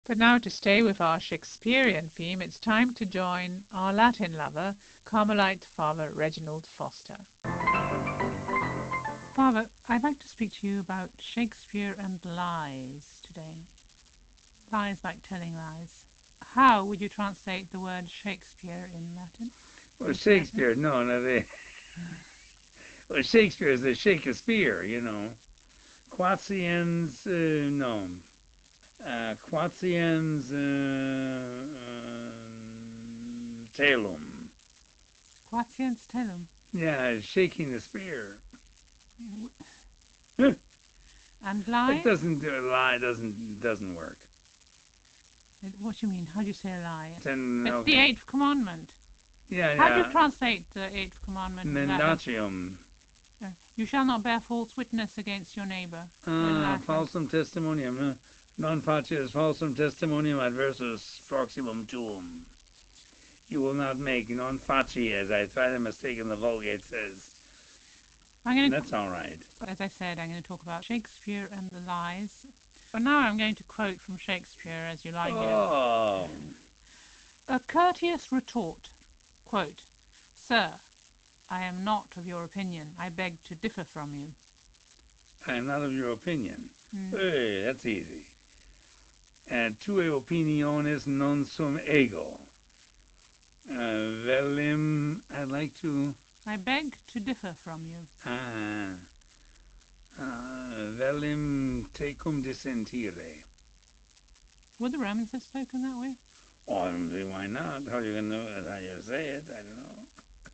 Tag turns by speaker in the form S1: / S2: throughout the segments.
S1: But now, to stay with our Shakespearean theme, it's time to join our Latin lover, Carmelite Father Reginald Foster. Father, I'd like to speak to you about Shakespeare and lies today. Lies like telling lies. How would you translate the word Shakespeare in Latin?
S2: Well, Shakespeare, no, no, well, Shakespeare is the Shakespeare, you know. Quatiens, no. Quatiens telum.
S1: Quatiens telum.
S2: Yeah, shaking the spear.
S1: And lie?
S2: It doesn't lie. Doesn't work.
S1: What do you mean? How do you say a lie?
S2: Then,
S1: It's the eighth commandment.
S2: Yeah,
S1: How do you translate the eighth commandment?
S2: Mendacium.
S1: You shall not bear false witness against your neighbor.
S2: Falsum testimonium. Non facias falsum testimonium adversus proximum tuum. You will not make non facies. I tried a mistake in the Vulgate says. That's all right.
S1: As I said, I'm going to talk about Shakespeare and the lies. But now I'm going to quote from Shakespeare, as you like it. A courteous retort. Quote, Sir, I am not of your opinion. I beg to differ from you.
S2: I am not of your opinion. Hey, that's easy. And tue opiniones non sum ego. Velim, I'd like to...
S1: I beg to differ from you.
S2: Velim tecum dissentire.
S1: Would the Romans have spoken that way?
S2: Oh, why not? How you gonna know how you say it? I don't know.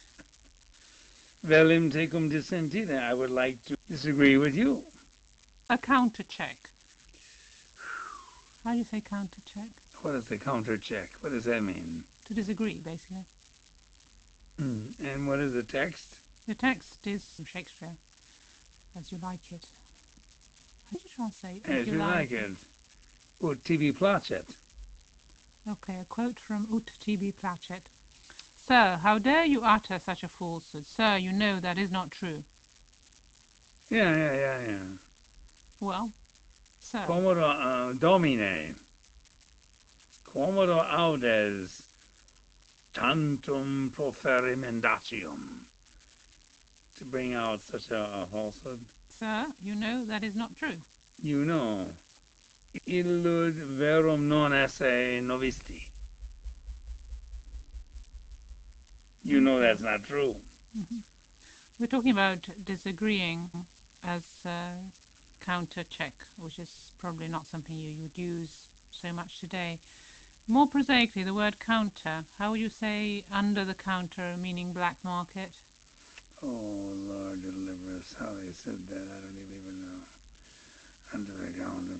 S2: Velim tecum dissentire. I would like to disagree with you.
S1: A counter check. How do you say counter check?
S2: What is the counter check? What does that mean?
S1: To disagree, basically.
S2: And what is the text?
S1: The text is from Shakespeare, as you like it. How do you translate?
S2: As you like it. Ut tibi placet.
S1: Okay, a quote from Ut tibi placet. Sir, how dare you utter such a falsehood? Sir, you know that is not true.
S2: Yeah.
S1: Well, sir.
S2: Quomodo domine. Quomodo audes tantum profere mendacium. To bring out such a falsehood.
S1: Sir, you know that is not true.
S2: You know. Illud verum non esse novisti. You know that's not true.
S1: We're talking about disagreeing as a counter check, which is probably not something you would use so much today. More prosaically, the word counter, how would you say under the counter, meaning black market?
S2: Oh, Lord, deliver us. How they said that, I don't even know. Under the counter.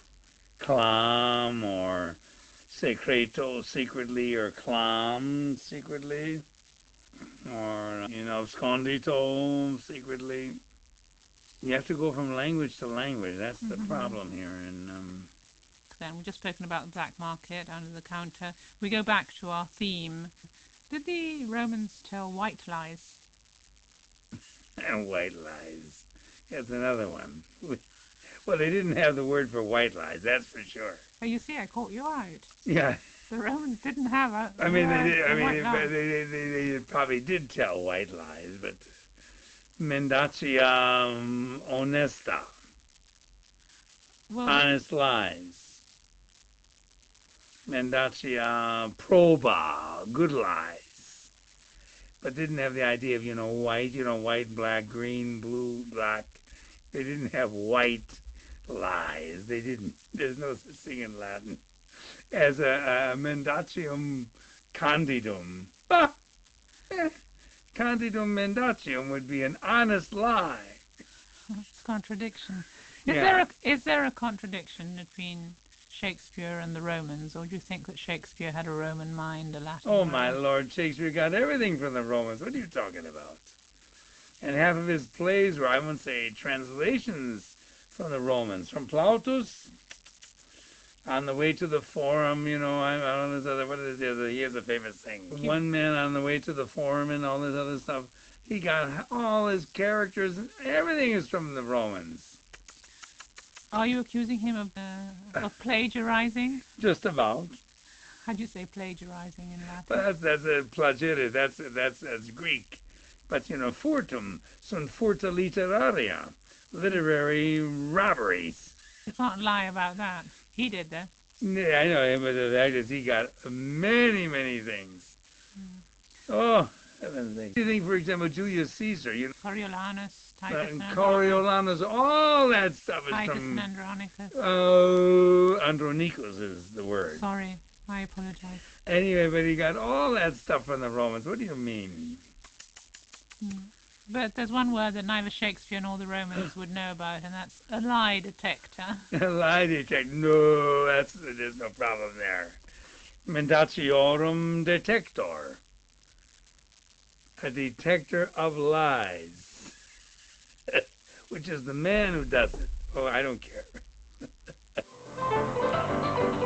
S2: Clam, or secreto, secretly, or clam, secretly. Or, scondito, secretly. You have to go from language to language. That's the problem here. And
S1: then we've just spoken about the black market, under the counter. We go back to our theme. Did the Romans tell white lies?
S2: And white lies. That's another one. Well, they didn't have the word for white lies, that's for sure.
S1: Oh, you see, I caught you out.
S2: Yeah.
S1: The Romans didn't have a
S2: they probably did tell white lies, but mendacia honesta. Well, honest lies. Mendacia proba, good lies. But didn't have the idea of, white, white, black, green, blue, black. They didn't have white lies. They didn't. There's no such thing in Latin as a mendacium candidum. Candidum mendacium would be an honest lie.
S1: It's a contradiction. Is there a contradiction between Shakespeare and the Romans, or do you think that Shakespeare had a Roman mind, a Latin mind?
S2: My Lord, Shakespeare got everything from the Romans. What are you talking about? And half of his plays were, I wouldn't say translations from the Romans. From Plautus, on the way to the Forum, I don't know, what is it? Here's a famous thing. One man on the way to the Forum and all this other stuff. He got all his characters, everything is from the Romans.
S1: Are you accusing him of plagiarizing?
S2: Just about.
S1: How do you say plagiarizing in Latin?
S2: But that's a plagere. That's Greek. But furtum sunt furta literaria, literary robberies.
S1: You can't lie about that. He did that.
S2: Yeah, I know him, but the fact is he got many, many things. Oh, heaven's sake. You think, for example, Julius Caesar,
S1: Coriolanus, Titus and Andronicus.
S2: Coriolanus, all that stuff is
S1: Titus
S2: from...
S1: and Andronicus.
S2: Oh, Andronicus is the word.
S1: Sorry, I apologize.
S2: Anyway, but he got all that stuff from the Romans. What do you mean?
S1: But there's one word that neither Shakespeare nor the Romans would know about, and that's a lie detector.
S2: A lie detector. No, there's no problem there. Mendaciorum detector. A detector of lies. Which is the man who does it. Oh, I don't care.